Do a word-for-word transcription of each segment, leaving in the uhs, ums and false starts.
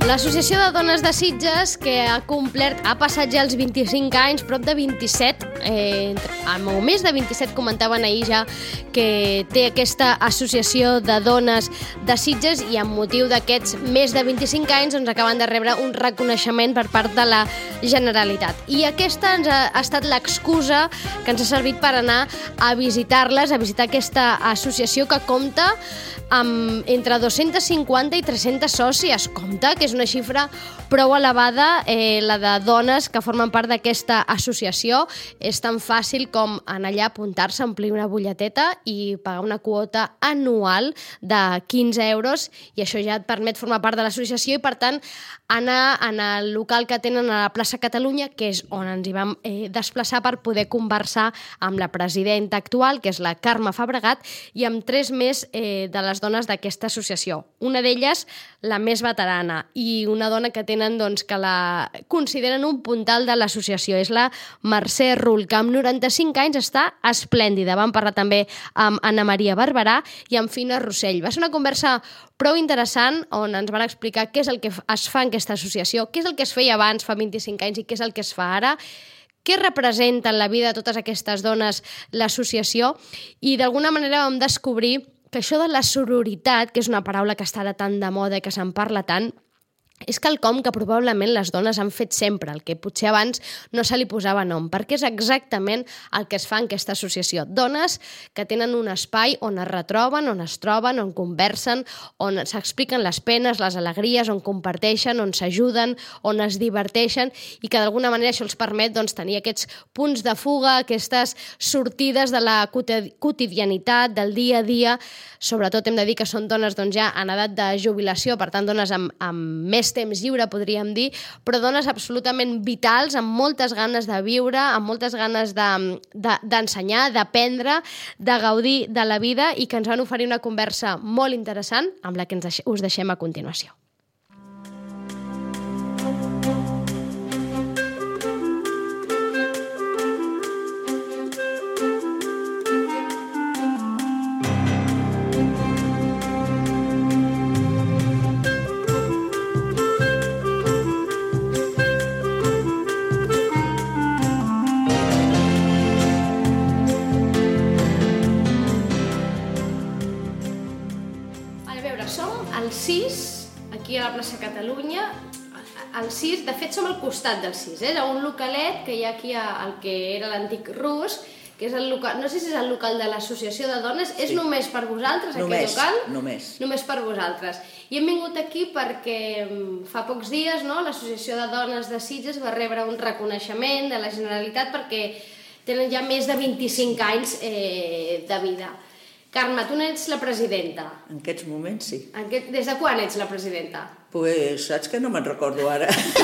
l'Associació de Dones de Sitges, que ha complert, ha passat ja els vint-i-cinc anys, prop de vint-i-set, eh, o més de vint-i-set, comentaven ahir ja, que té aquesta associació de dones de Sitges, i amb motiu d'aquests més de vint-i-cinc anys doncs acaben de rebre un reconeixement per part de la Generalitat. I aquesta ens ha, ha estat l'excusa que ens ha servit per anar a visitar-les, a visitar aquesta associació que compta amb entre dos-cents cinquanta i tres-cents sòcies. Compte que és una xifra prou elevada, eh, la de dones que formen part d'aquesta associació. És tan fàcil com anar allà, apuntar-se, omplir una butlleteta i pagar una quota anual de quinze euros, i això ja et permet formar part de l'associació i, per tant, anar en el local que tenen a la plaça Catalunya, que és on ens hi vam eh, desplaçar per poder conversar amb la presidenta actual, que és la Carme Fabregat, i amb tres més eh, de les dones d'aquesta associació. Una d'elles, la més veterana, i una dona que tenen, doncs, que la consideren un puntal de l'associació. És la Mercè Rull, que amb noranta-cinc anys està esplèndida. Vam parlar també amb Anna Maria Barberà i amb Fina Rossell. Va ser una conversa prou interessant, on ens van explicar què és el que es fa en aquesta associació, què és el que es feia abans, fa vint-i-cinc anys, i què és el que es fa ara, què representa en la vida de totes aquestes dones l'associació, i d'alguna manera vam descobrir que això de la sororitat, que és una paraula que està ara tan de moda i que se'n parla tant, és quelcom que probablement les dones han fet sempre, el que potser abans no se li posava nom, perquè és exactament el que es fa en aquesta associació. Dones que tenen un espai on es retroben, on es troben, on conversen, on s'expliquen les penes, les alegries, on comparteixen, on s'ajuden, on es diverteixen, i que d'alguna manera això els permet, doncs, tenir aquests punts de fuga, aquestes sortides de la quotidianitat, del dia a dia. Sobretot hem de dir que són dones, doncs, ja en edat de jubilació, per tant dones amb, amb més temps lliure, podríem dir, però dones absolutament vitals, amb moltes ganes de viure, amb moltes ganes de, de, d'ensenyar, d'aprendre, de gaudir de la vida, i que ens van oferir una conversa molt interessant, amb la que ens deix- us deixem a continuació. El sis, aquí a la plaça Catalunya, el sis, de fet som al costat del sis, eh? Un localet que hi ha aquí al que era l'antic Rus, que és el local, no sé si és el local de l'associació de dones, sí. És només per vosaltres, només, aquest local? Només, Només per vosaltres. I hem vingut aquí perquè fa pocs dies, no, l'Associació de Dones de Sitges va rebre un reconeixement de la Generalitat perquè tenen ja més de vint-i-cinc anys eh, de vida. Carme, tu n'ets la presidenta. En aquests moments sí. Aquest, des de quan ets la presidenta? Pues saps que no me'n recordo ara.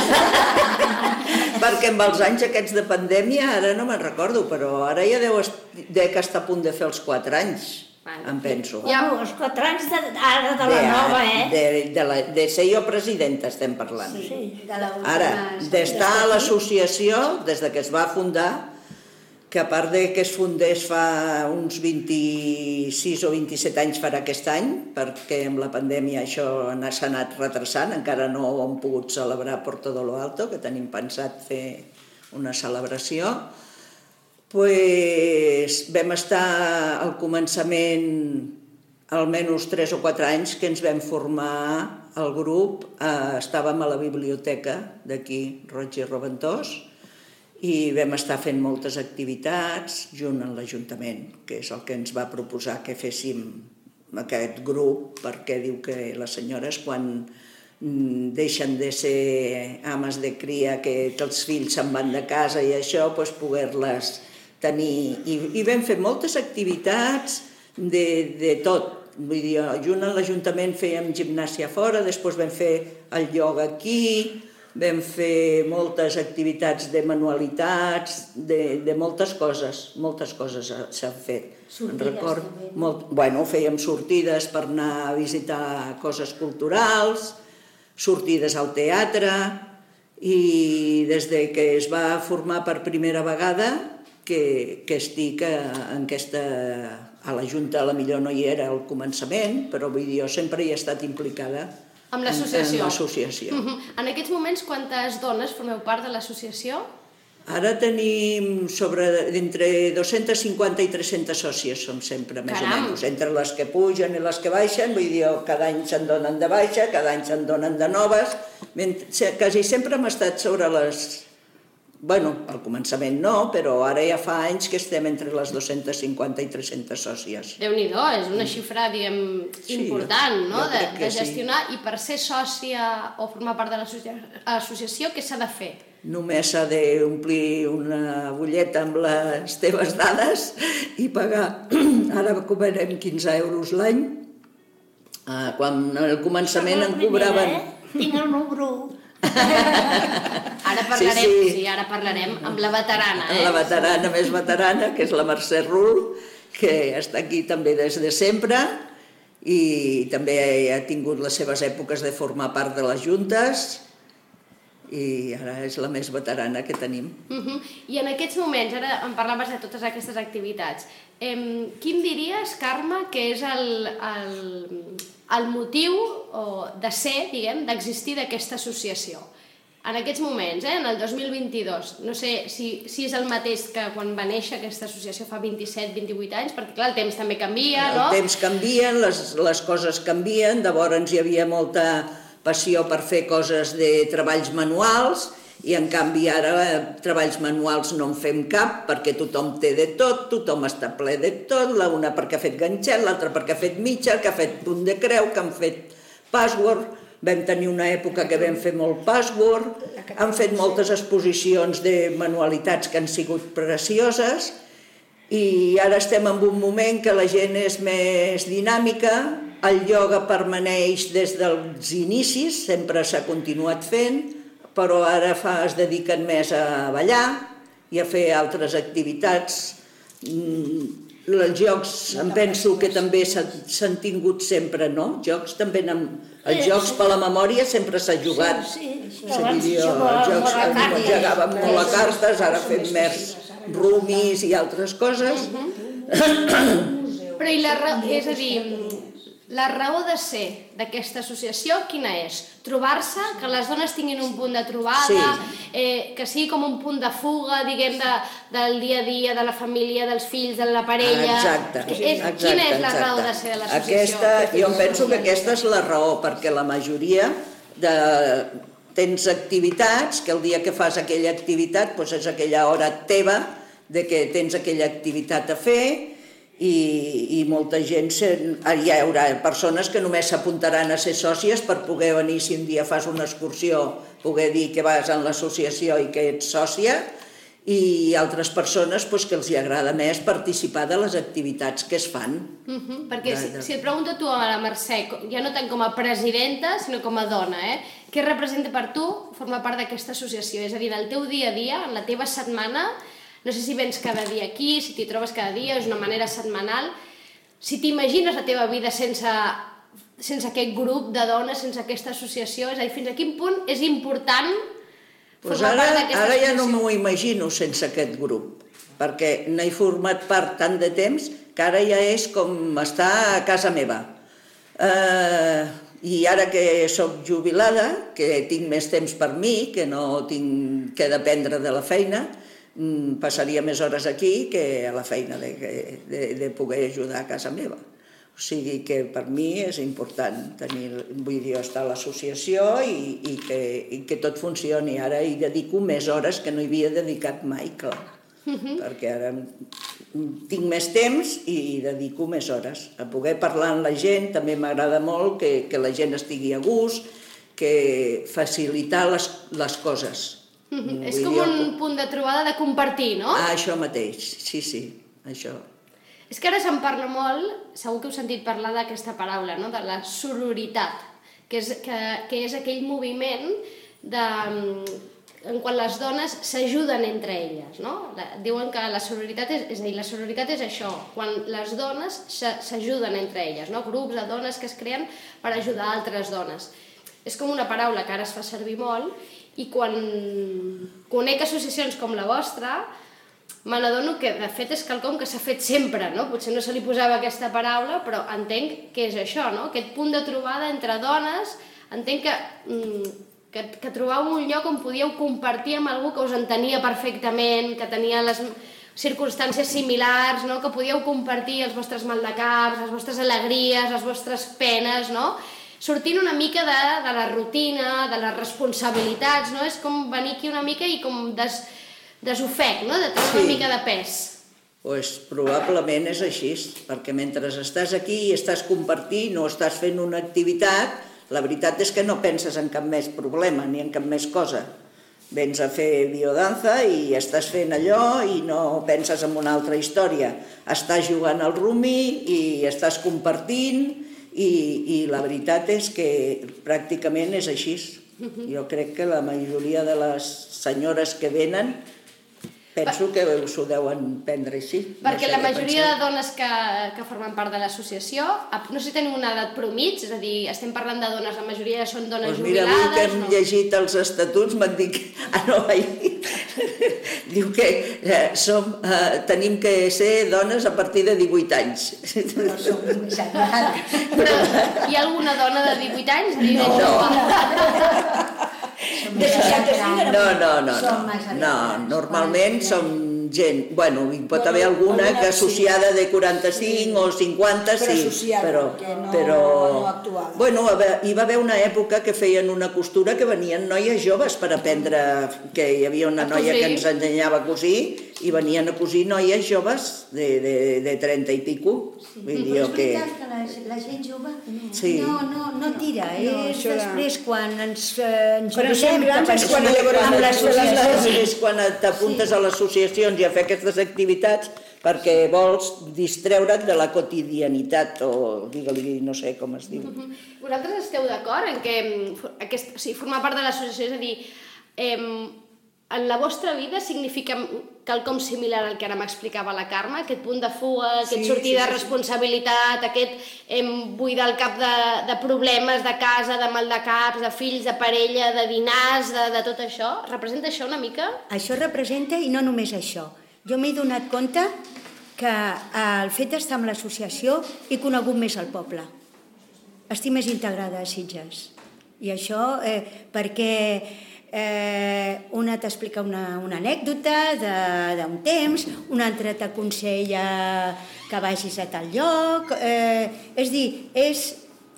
Perquè amb els anys aquests de pandèmia ara no me'n recordo, però ara ja deu, deu que està a punt de fer els quatre anys, bueno, em penso. Ja, els quatre anys de, ara de la de, nova, eh? De, de, la, de ser jo presidenta estem parlant. Sí, de la ara, d'estar a l'associació, des de que es va fundar, que a part de que es fundés fa uns vint-i-sis o vint-i-set anys farà aquest any, perquè amb la pandèmia això s'ha anat retrasant, encara no ho hem pogut celebrar per tot lo alto, que tenim pensat fer una celebració, pues vam estar al començament almenys tres o quatre anys que ens vam formar el grup, eh, estàvem a la biblioteca d'aquí, Roig i Roventós, i vam estar fent moltes activitats junt amb l'Ajuntament, que és el que ens va proposar que féssim aquest grup, perquè diu que les senyores quan deixen de ser ames de cria, que els fills se'n van de casa i això, doncs poder-les tenir. I, i vam fer moltes activitats de, de tot. Vull dir, junt amb l'Ajuntament fèiem gimnàsia fora, després vam fer el ioga aquí, vam fer moltes activitats de manualitats, de, de moltes coses, moltes coses s'han fet. Sortides també. Molt, bueno, fèiem sortides per anar a visitar coses culturals, sortides al teatre, i des de que es va formar per primera vegada que, que estic en aquesta... A la Junta a la millor no hi era al començament, però vull dir, jo sempre hi he estat implicada Amb l'associació. En l'associació. En aquests moments, quantes dones formeu part de l'associació? Ara tenim sobre entre dos-centes cinquanta i tres-centes sòcies, som sempre, més o menys. Entre les que pugen i les que baixen, vull dir, cada any se'n donen de baixa, cada any se'n donen de noves. Quasi sempre hem estat sobre les... Bueno, al començament no, però ara ja fa anys que estem entre les dos-centes cinquanta i tres-centes sòcies. Déu-n'hi-do, és una xifra, diguem, important, no?, de gestionar. I per ser sòcia o formar part de l'associació, què s'ha de fer? Només s'ha d'omplir una butlleta amb les teves dades i pagar. Ara cobrarem quinze euros l'any. Quan al començament en cobraven... Tinc el número. Ara parlarem, sí, ara parlarem amb la veterana, eh? La veterana més veterana, que és la Mercè Rull, que està aquí també des de sempre i també ha tingut les seves èpoques de formar part de les juntes i ara és la més veterana que tenim. I en aquests moments, ara em parlaves de totes aquestes activitats, quin diries, Carme, que és el... el motiu de ser, diguem, d'existir d'aquesta associació. En aquests moments, eh, en el dos mil vint-i-dos, no sé si, si és el mateix que quan va néixer aquesta associació fa vint-i-set vinti-vuit anys, perquè clar, el temps també canvia, no? El temps canvia, les, les coses canvien, llavors hi havia molta passió per fer coses de treballs manuals, i en canvi ara treballs manuals no en fem cap perquè tothom té de tot, tothom està ple de tot, una perquè ha fet ganxet, l'altra perquè ha fet mitja, que ha fet punt de creu, que han fet password, vam tenir una època que vam fer molt password, han fet moltes exposicions de manualitats que han sigut precioses i ara estem en un moment que la gent és més dinàmica, el ioga permaneix des dels inicis, sempre s'ha continuat fent, però ara fa, es dediquen més a ballar i a fer altres activitats. Els jocs, em penso que també s'han tingut sempre, no? Jocs també, els jocs per la memòria sempre s'ha jugat. Jugàvem molt a cartes, ara fem més rumis i altres coses. Però i la raó, és a dir, la raó de ser d'aquesta associació quina és? Trobar-se, que les dones tinguin un punt de trobada, que sigui com un punt de fuga, diguem, del dia a dia, de la família, dels fills, de la parella... Exacte, exacte. Quina és la raó de ser de l'associació? Jo em penso que aquesta és la raó, perquè la majoria de... tens activitats, que el dia que fas aquella activitat és aquella hora teva, de que tens aquella activitat a fer, i molta gent, hi haurà persones que només s'apuntaran a ser sòcies per poder venir, si un dia fas una excursió, poder dir que vas en l'associació i que ets sòcia, i altres persones que els agrada més participar de les activitats que es fan. Perquè si et pregunto tu a la Mercè, ja no tant com a presidenta, sinó com a dona, què representa per tu formar part d'aquesta associació? És a dir, en el teu dia a dia, en la teva setmana, no sé si vens cada dia aquí, si t'hi trobes cada dia, és una manera setmanal. Si t'imagines la teva vida sense aquest grup de dones, sense aquesta associació, és a dir, fins a quin punt és important formar part d'aquesta associació? Ara ja no m'ho imagino sense aquest grup, perquè n'he format part tant de temps que ara ja és com estar a casa meva. I ara que soc jubilada, que tinc més temps per mi, que no tinc que dependre de la feina, passaria més hores aquí que a la feina de poder ajudar a casa meva. O sigui que per mi és important tenir, vull dir, estar a l'associació i que tot funcioni. Ara hi dedico més hores que no hi havia dedicat mai, clar, perquè ara tinc més temps i hi dedico més hores. A poder parlar amb la gent també m'agrada molt que la gent estigui a gust, que facilitar les coses. És com un punt de trobada de compartir, no? Això mateix, sí, sí, això. És que ara se'n parla molt, segur que heu sentit parlar d'aquesta paraula, no?, de la sororitat, que és aquell moviment en quan les dones s'ajuden entre elles, no? Diuen que la sororitat és, és a dir, la sororitat és això, quan les dones s'ajuden entre elles, no? Grups de dones que es creen per ajudar altres dones. És com una paraula que ara es fa servir molt, i quan conec associacions com la vostra, me n'adono que de fet és quelcom que s'ha fet sempre, no? Potser no se li posava aquesta paraula, però entenc que és això, no? Aquest punt de trobada entre dones entenc que, que, que trobàveu un lloc on podíeu compartir amb algú que us entenia perfectament, que tenia les circumstàncies similars, no? Que podíeu compartir els vostres maldecaps, les vostres alegries, les vostres penes, no? Sortint una mica de, de la rutina, de les responsabilitats, no? És com venir aquí una mica i com des, desofec, no? De tenir sí. una mica de pes. Pues probablement és així, perquè mentre estàs aquí i estàs compartint o estàs fent una activitat, la veritat és que no penses en cap més problema ni en cap més cosa. Vens a fer biodanza i estàs fent allò i no penses en una altra història. Estàs jugant al rumi i estàs compartint i, i la veritat és que pràcticament és així. Jo crec que la majoria de les senyores que venen penso que s'ho deuen prendre així. Perquè la majoria de dones que, que formen part de l'associació, no sé si teniu una edat promig, és a dir, estem parlant de dones, la majoria són dones pues jubilades... Mira, avui que hem no? llegit els estatuts m'han dit que... Ah, no, ahir... Diu que eh, som, eh, tenim que ser dones a partir de divuit anys. No som més aviat. Però hi ha alguna dona de divuit anys? No. no. De seixanta-cinc no, no, no, no, no, normalment som gent, bueno, hi pot haver alguna que associada de quaranta-cinc o cinquanta, sí, però, però, bueno, hi va haver una època que feien una costura que venien noies joves per aprendre, que hi havia una noia que ens ensenyava a cosir i venien a cosir noies joves de, de, de trenta i pico. Vull dir, que... és veritat que la, la gent jove sí. no, no, no tira, no, és després quan ens, eh, ens oblidem grans, és quan amb l'associació. És quan t'apuntes sí. a les associacions i a fer aquestes activitats perquè vols distreure't de la quotidianitat o digue-li, no sé com es diu. Mm-hmm. Vosaltres esteu d'acord en que aquest, o sigui, formar part de l'associació, és a dir, eh, en la vostra vida significa quelcom similar al que ara m'explicava la Carme, aquest punt de fuga, aquest sí, sortir sí, de responsabilitat, sí. aquest eh, buidar el cap de, de problemes de casa, de maldecaps, de fills, de parella, de dinars, de, de tot això? Representa això una mica? Això representa, i no només això. Jo m'he donat compte que el fet d'estar amb l'associació he conegut més el poble. Estic més integrada a Sitges. I això eh, perquè... Eh, una t'explica una, una anècdota d'un temps, una altra t'aconsella que vagis a tal lloc, eh, és dir, és,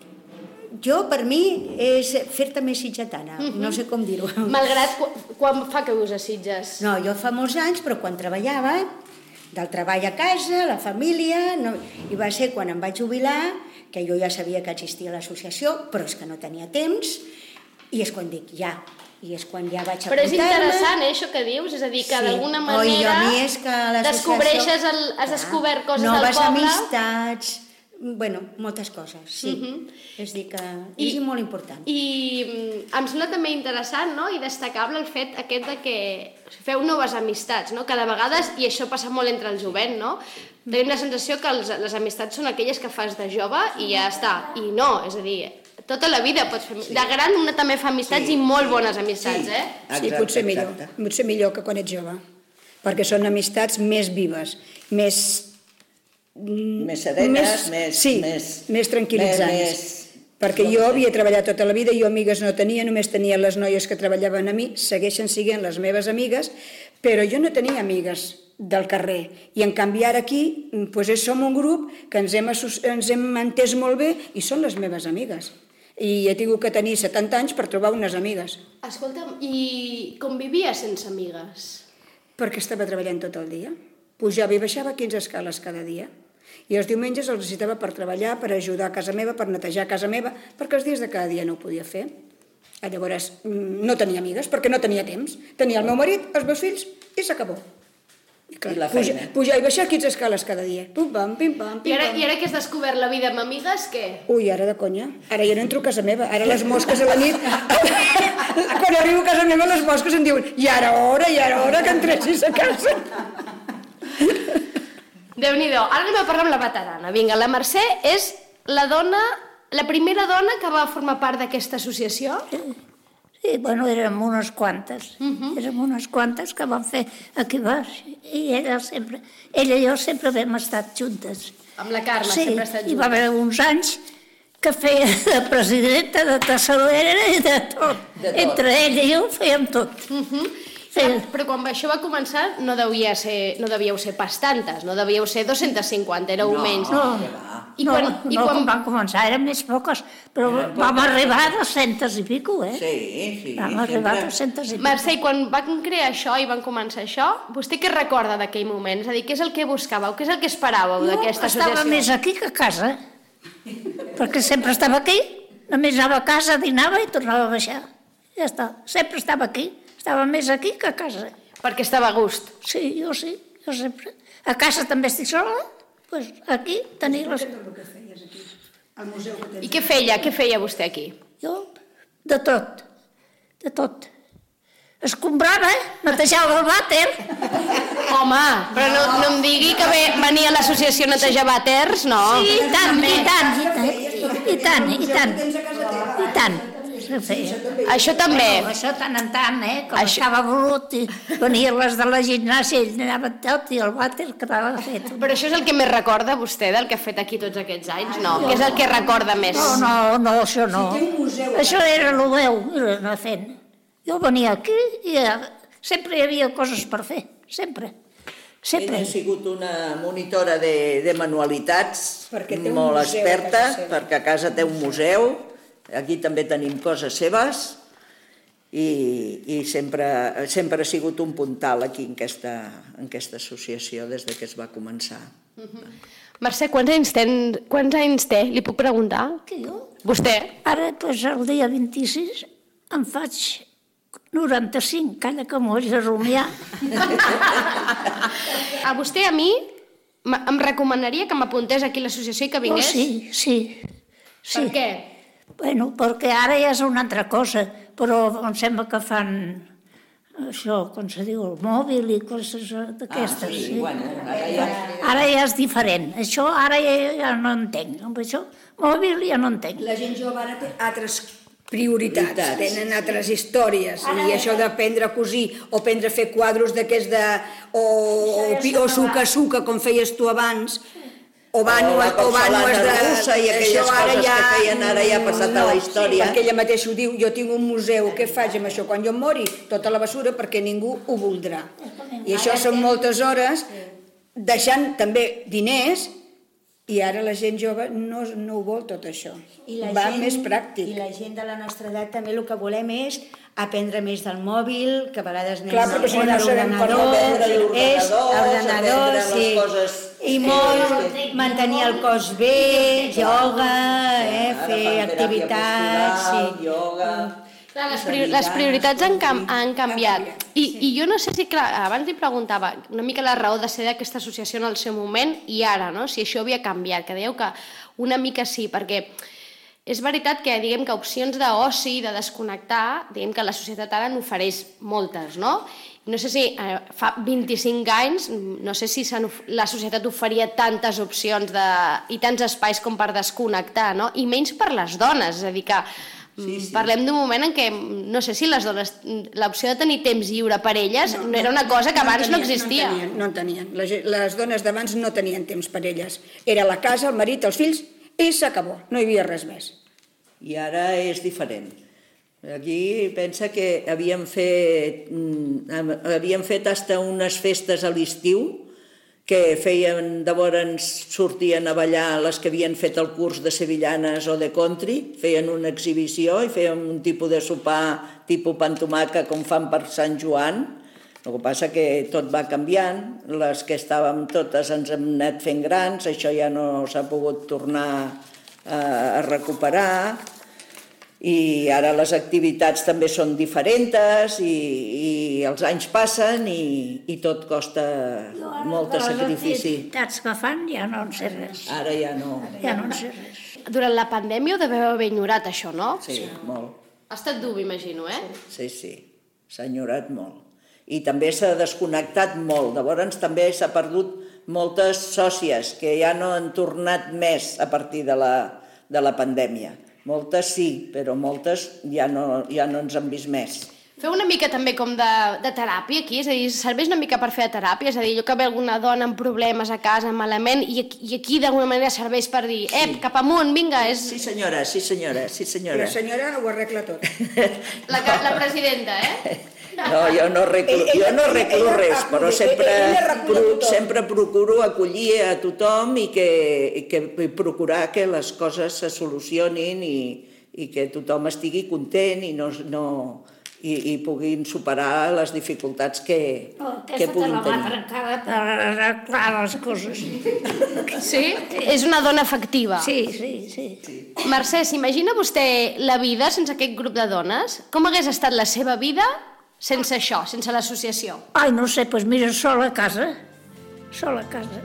jo per mi és fer-te més sitgetana, uh-huh. no sé com dir-ho. Malgrat, quan fa que vius a Sitges? No, jo fa molts anys, però quan treballava, del treball a casa, la família, no, i va ser quan em vaig jubilar, que jo ja sabia que existia l'associació, però és que no tenia temps, i és quan dic, ja, i és quan ja vaig apuntar-me. Però és interessant, eh, això que dius, és a dir, que sí. d'alguna manera oh, descobreixes, el, has descobert coses noves del poble. Noves amistats, bueno, moltes coses, sí. Uh-huh. És dir que és I, molt important. I em sembla també interessant, no?, i destacable el fet aquest de que feu noves amistats, no?, que de vegades, i això passa molt entre el jovent, no?, tenim la sensació que els, les amistats són aquelles que fas de jove i ja està, i no, és a dir... Tota la vida pots fer... De gran una també fa amistats sí, i molt bones amistats, sí, eh? Exacte, sí, potser millor, potser millor que quan ets jove, perquè són amistats més vives, més... Més serenes, més... més sí, més, més tranquil·litzants. Més, perquè jo havia treballat tota la vida, jo amigues no tenia, només tenia les noies que treballaven a mi, segueixen sent les meves amigues, però jo no tenia amigues del carrer. I en canvi ara aquí doncs, som un grup que ens hem, ens hem entès molt bé i són les meves amigues. I he tingut que tenir setanta anys per trobar unes amigues. Escolta'm, i com vivies sense amigues? Perquè estava treballant tot el dia. Pujava i baixava quinze escales cada dia. I els diumenges els necessitava per treballar, per ajudar a casa meva, per netejar a casa meva, perquè els dies de cada dia no ho podia fer. Llavors no tenia amigues, perquè no tenia temps. Tenia el meu marit, els meus fills, i s'acabó. I, clar, I la feina. Pujar, pujar i baixar quinze escales cada dia. Pum, pam, pim, pam, pim, I ara, pam. I ara que has descobert la vida amb amigues, què? Ui, ara de conya. Ara ja no entro a casa meva. Ara les mosques a la nit... Quan arribo a casa meva, les mosques em diuen i ara hora, i ara hora que entressis a casa. Déu-n'hi-do. Ara anem a parlar amb la veterana. Vinga, la Mercè és la dona, la primera dona que va formar part d'aquesta associació? Sí, bueno, érem unes quantes. Uh-huh. Érem unes quantes que vam fer aquí baix. I ella sempre, ella i jo sempre vam estat juntes. Amb la Carme, sí, sempre ha estat juntes. Sí, i va haver uns anys que feia de presidenta, de tesorera i de tot. De tot. Entre ella i jo ho fèiem tot. Sí. Però quan això va començar no, devia ser, no devíeu ser pas tantes, no devíeu ser dos-cents cinquanta, éreu No. menys. No, I quan, no, i no quan... quan van començar, eren més poques, però Eren vam poques. arribar a dos-cents i pico, eh? Sí, sí. Vam arribar a sempre. dos-cents i pico. Mercè, quan van crear això i van començar això, vostè què recorda d'aquell moment? És a dir, què és el que buscàveu? Què és el que esperàveu d'aquesta Jo estava associació? més aquí que a casa, perquè sempre estava aquí, només anava a casa, dinava i tornava a baixar. Ja està, sempre estava aquí, estava més aquí que a casa. Perquè estava a gust. Sí, jo sí, jo sempre. A casa també estic sola, doncs aquí tenia les... I què feia? Què feia vostè aquí? Jo, de tot, de tot. Escombrava, netejava el vàter. Home, però no, no em digui que ve, venia a l'associació a netejar vàters, no? Sí, i tant, i tant, i tant, i tant, i tant, i tant. Se feia. Això també. Bueno, això tant en tant, eh? Com Això- estava brut i venien les de la gimnàsia i anaven tot i el vàter quedava fet. Però això és el que més recorda vostè del que ha fet aquí tots aquests anys? No, què és el que recorda més? No, no, no, això no. Això era el meu, era anar fent. Jo venia aquí i eh, sempre hi havia coses per fer, sempre. Sempre. Ella ha sigut una monitora de, de manualitats, Perquè té un molt museu a experta, casa seva. perquè a casa té un museu, aquí també tenim coses seves, i, i sempre, sempre ha sigut un puntal aquí en aquesta, en aquesta associació des de que es va començar. Mercè, quants anys, ten, quants anys té? Li puc preguntar? Que jo, Vostè? ara, doncs, el dia vint-i-sis em faig noranta-cinc, calla que m'ho haig de rumiar. A vostè, a mi, m- em recomanaria que m'apuntés aquí a l'associació i que Oh, vingués? sí, sí. sí. Per què? Bueno, perquè ara ja és una altra cosa, però em sembla que fan això, com se diu, el mòbil i coses d'aquestes. Ah, sí, bueno, ara ja... Ara ja és diferent. Això ara ja, ja no entenc. Amb això, mòbil ja no entenc. La gent jove ara té altres prioritats, Prioritats. tenen altres històries, i això d'aprendre a cosir o aprendre a fer quadros d'aquests de... o, o, pi- o suca-suca, com feies tu abans, o vànues, O la o vànues de... porcelana russa i aquelles això ara coses que feien ara ja ha passat a la història. Perquè ella mateixa ho diu, jo tinc un museu, què faig amb això? Quan jo em mori, tota la basura, perquè ningú ho voldrà. I això són moltes hores, deixant també diners, i ara la gent jove no, no ho vol tot això. I la Va gent, més pràctic. I la gent de la nostra edat també el que volem és aprendre més del mòbil, que a vegades anem Clar, perquè si no, no sabem per on aprendre és l'ordinador, ordenador, aprendre les sí. coses I molt mantenir el cos bé, ioga, eh, Ara fer fan teràpia activitats... postural, Sí. ioga... Clar, les, priori les prioritats han, cam han canviat. I, I jo no sé si, clar, abans li preguntava una mica la raó de ser d'aquesta associació en el seu moment i ara, no? Si això havia canviat, que dèieu que una mica sí, perquè és veritat que, diguem que opcions d'oci, de desconnectar, diguem que la societat ara n'ofereix moltes, no? No sé si eh, fa vint-i-cinc anys, no sé si la societat oferia tantes opcions de, i tants espais com per desconnectar, no? I menys per les dones, és a dir que Sí, sí. Parlem d'un moment en què, no sé si les dones, l'opció de tenir temps lliure per elles no, no era una cosa que abans no, tenien, no existia. No en tenien, no en tenien. Les, les dones d'abans no tenien temps per elles. Era la casa, el marit, els fills, i s'acabó, no hi havia res més. I ara és diferent. Aquí pensa que havíem fet, havíem fet hasta unes festes a l'estiu, que feien, llavors sortien a ballar les que havien fet el curs de sevillanes o de country, feien una exhibició i feien un tipus de sopar tipus pantomaca com fan per Sant Joan. El que passa que tot va canviant, les que estàvem totes ens hem anat fent grans, això ja no s'ha pogut tornar a recuperar, i ara les activitats també són diferents i, i els anys passen i, i tot costa molt de sacrifici. Les activitats que fan ja no en sé res. Ara ja no. Ja no en sé res. Durant la pandèmia ho deveu haver ignorat, això, no? Sí, molt. Ha estat dur, m'imagino, eh? Sí, sí, s'ha ignorat molt. I també s'ha desconnectat molt. Llavors també s'ha perdut moltes sòcies que ja no han tornat més a partir de la, de la pandèmia. Moltes sí, però moltes ja no, ja no ens han vist més. Feu una mica també com de, de teràpia aquí? És a dir, serveix una mica per fer de teràpia? És a dir, allò que ve alguna dona amb problemes a casa, malament, i aquí, i aquí d'alguna manera serveix per dir ep, sí. Cap amunt, vinga, és... Sí senyora, sí senyora, sí senyora. La senyora ho arregla tot. La, la presidenta, eh? No, jo no arreglo, jo no arreglo res, però sempre, sempre procuro acollir a tothom i, que, i, que, i procurar que les coses se solucionin i, i que tothom estigui content i no... no I, i puguin superar les dificultats que, oh, que puguin tenir. Aquesta te la va trencada per arreglar les coses. Sí? És una dona efectiva. Sí, sí, sí. sí. Mercè, s'imagina vostè la vida sense aquest grup de dones? Com hagués estat la seva vida sense això, sense l'associació? Ai, no sé, doncs mira, sola a casa. Sola a casa.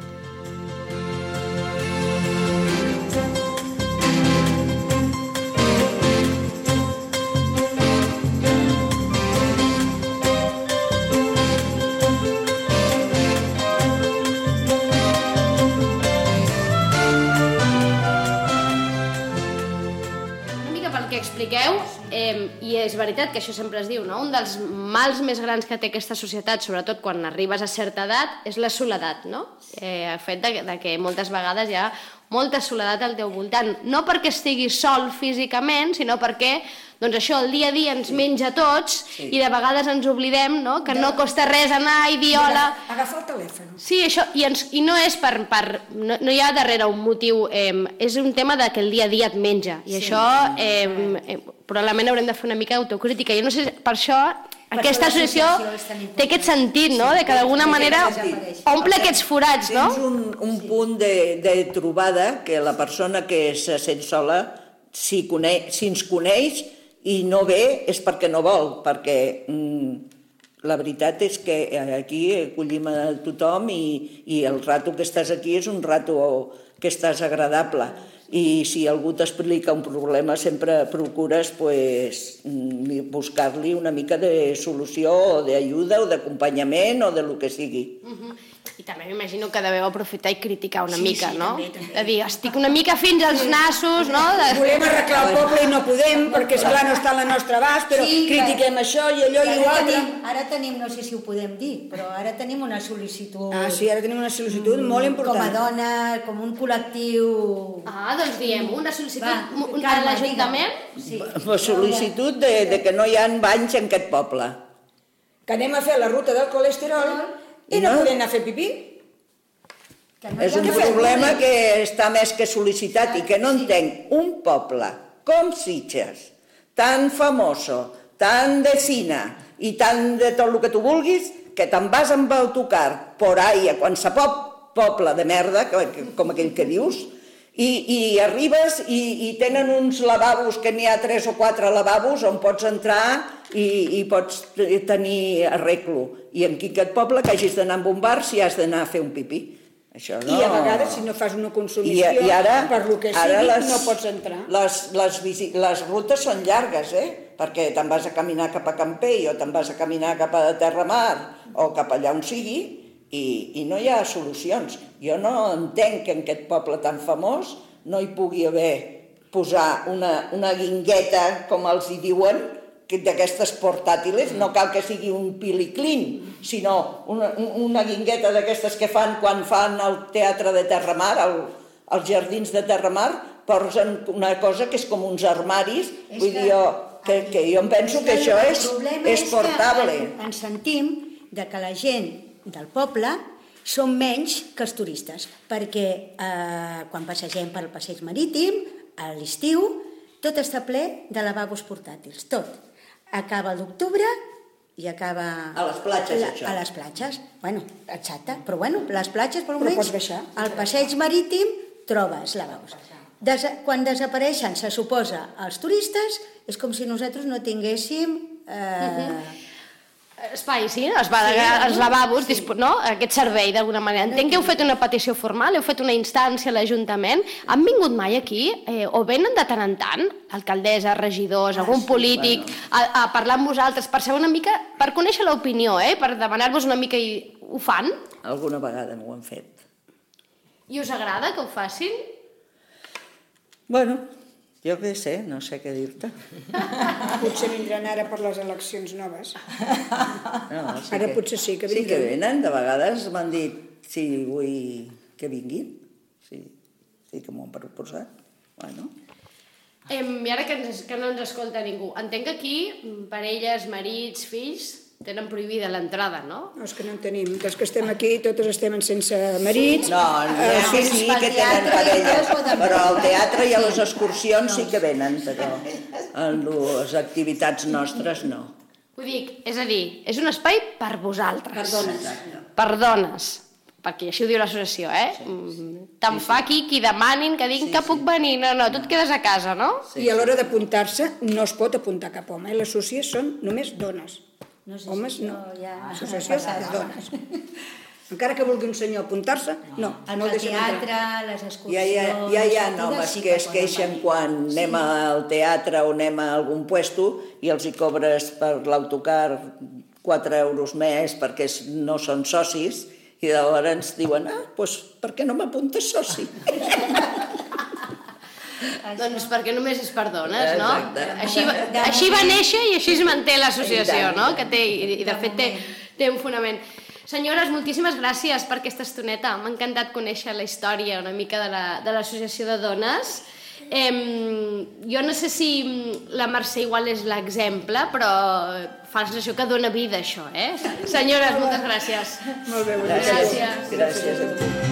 Expliqueu, eh, i és veritat que això sempre es diu, no? Un dels mals més grans que té aquesta societat, sobretot quan arribes a certa edat, és la soledat, no? Eh, el fet de, de que moltes vegades hi ha molta soledat al teu voltant, no perquè estiguis sol físicament, sinó perquè doncs això, el dia a dia ens menja a tots sí. I de vegades ens oblidem, no? Que no costa res anar i dir hola. Agafar el telèfon. Sí, això, i, ens, i no és per... per no, no hi ha darrere un motiu, eh, és un tema de que el dia a dia et menja, i sí, això eh, eh, probablement haurem de fer una mica d'autocrítica. Jo no sé, per això per aquesta associació té aquest sentit, no? De que d'alguna manera omple aquests forats, no? Tens un, un punt de, de trobada que la persona que se sent sola, si, coneix, si ens coneix i no ve, és perquè no vol, perquè mm, la veritat és que aquí acollim a tothom i, i el rato que estàs aquí és un rato que estàs agradable. I si algú t'explica un problema sempre procures pues, buscar-li una mica de solució o d'ajuda o d'acompanyament o de lo que sigui. Uh-huh. I també m'imagino que deveu aprofitar i criticar una sí, mica, sí, no? També, també. De dir, estic una mica fins als nassos, no? De... Volem arreglar el poble i no podem, perquè esclar no està a la nostra abast, però sí, critiquem que... això i allò i l'altre. Ara tenim, no sé si ho podem dir, però ara tenim una sol·licitud... Ah, sí, ara tenim una sol·licitud mm, molt important. Com a dona, com un col·lectiu... Ah, doncs diem, una sol·licitud Va, a l'Ajuntament? Sí. Una sol·licitud de, de que no hi ha banys en aquest poble. Que anem a fer la ruta del colesterol i no, no podem anar a fer pipí. No és un problema que està més que sol·licitat i que no entenc. Un poble com Sitges, tan famoso, tan de fina i tan de tot el que tu vulguis, que te'n vas amb autocar por ahí a qualsevol poble de merda, com aquell que dius, i, i arribes i, i tenen uns lavabos, que n'hi ha tres o quatre lavabos on pots entrar i, i pots tenir arreglo. I en aquest poble que hagis d'anar amb un bar si has d'anar a fer un pipí. Això no... I a vegades, si no fas una consumició, I, i ara, per lo que sigui, les, no pots entrar. Les, les, visi... les rutes són llargues, eh? Perquè te'n vas a caminar cap a Campell o te'n vas a caminar cap a Terramar o cap allà on sigui i, i no hi ha solucions. Jo no entenc que en aquest poble tan famós no hi pugui haver posar una, una guingueta, com els hi diuen, d'aquestes portàtiles, no cal que sigui un piliclin, sinó una, una guingueta d'aquestes que fan quan fan el teatre de Terramar, el, els jardins de Terramar, posen una cosa que és com uns armaris, és vull dir, jo, que, que jo em penso que, que això és, és portable. És que ens sentim de que la gent del poble són menys que els turistes, perquè eh, quan passegem pel passeig marítim, a l'estiu, tot està ple de lavabos portàtils, tot. Acaba l'octubre i acaba... A les platges, la, això. A les platges, bueno, exacte, però bueno, les platges, per almenys, al passeig marítim trobes lavabos. Des, quan desapareixen, se suposa, els turistes, és com si nosaltres no tinguéssim... Eh... Uh-huh. Espai, sí, els, va, sí, els lavabos, sí. No? Aquest servei d'alguna manera. Entenc que heu fet una petició formal, heu fet una instància a l'Ajuntament. Han vingut mai aquí, eh, o venen de tant en tant, alcaldessa, regidors, ah, algun sí, polític, bueno. a, a parlar amb vosaltres, per saber una mica, per conèixer l'opinió, eh, per demanar-vos una mica i ho fan? Alguna vegada m'ho han fet. I us agrada que ho facin? Bueno, Jo què sé, no sé què dir-te. Potser vindran ara per les eleccions noves. No, sí Ara que, potser sí que Sí que vindran. venen, de vegades m'han dit si vull que vinguin. Sí, sí que m'ho han proposat. Bueno. Em, I ara que, ens, que no ens escolta ningú, entenc que aquí parelles, marits, fills, tenen prohibida l'entrada, no? No, és que no en tenim. Els que estem aquí, totes estem sense marits. No, no els sí, fills sí que tenen parelles, però al teatre i a les excursions sí que venen, però en les activitats nostres no. Ho dic, és a dir, és un espai per vosaltres. Per dones. Per dones, perquè així ho diu l'associació, eh? Sí. Te'n fa aquí qui demanin, que diguin que puc venir. No, no, tu et quedes a casa, no? I a l'hora d'apuntar-se no es pot apuntar cap home. L'associació són només dones. No sé Homes si no. ja... L'associació és dones. Encara que vulgui un senyor apuntar-se, no, El no el deixen teatre, entrar. les Ja, excursions... ja, ja hi ha totes homes sí que es poden queixen venir. quan anem al teatre o anem a algun puesto i els hi cobres per l'autocar quatre euros més perquè no són socis i llavors ens diuen, ah, doncs per què no m'apuntes soci? Doncs perquè només és per dones, no? Exacte. Així, va, així va néixer i així es manté l'associació, no? Que té, i, i de fet té, té un fonament. Senyores, moltíssimes gràcies per aquesta estoneta. M'ha encantat conèixer la història una mica de la, de l'associació de dones. Eh, jo no sé si la Mercè igual és l'exemple, però fa la sensació que dona vida això, eh? Senyores, moltes gràcies. Molt bé, Gràcies. Gràcies a tu.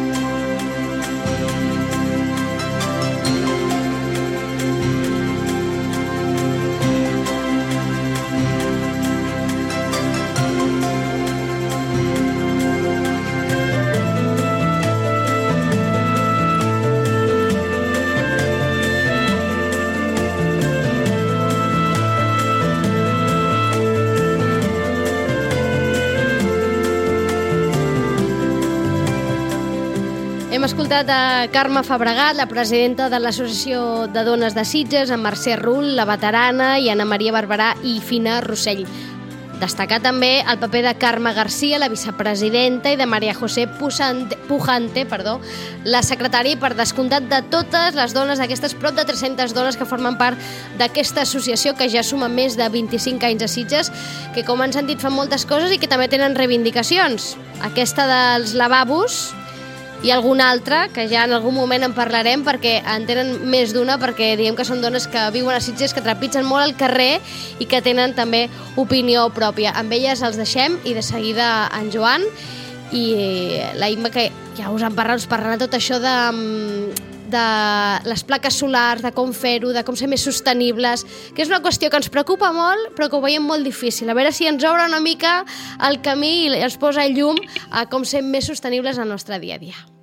Hem escoltat a Carme Fabregat, la presidenta de l'Associació de Dones de Sitges, a Mercè Rull, la veterana, i Anna Maria Barberà i Fina Rossell. Destacar també el paper de Carme Garcia, la vicepresidenta, i de Maria José Pujante, Pujante perdó, la secretària, i per descomptat de totes les dones, d'aquestes prop de tres-centes dones que formen part d'aquesta associació que ja suma més de vint-i-cinc anys a Sitges, que com han sentit fan moltes coses i que també tenen reivindicacions. Aquesta dels lavabos i alguna altra, que ja en algun moment en parlarem, perquè en tenen més d'una, perquè diguem que són dones que viuen a Sitges, que trepitgen molt al carrer i que tenen també opinió pròpia. Amb elles els deixem i de seguida en Joan i la Imma, que ja us en parla, us parlarà tot això de, de les plaques solars, de com fer-ho, de com ser més sostenibles, que és una qüestió que ens preocupa molt, però que ho veiem molt difícil. A veure si ens obre una mica el camí i ens posa llum a com ser més sostenibles al nostre dia a dia.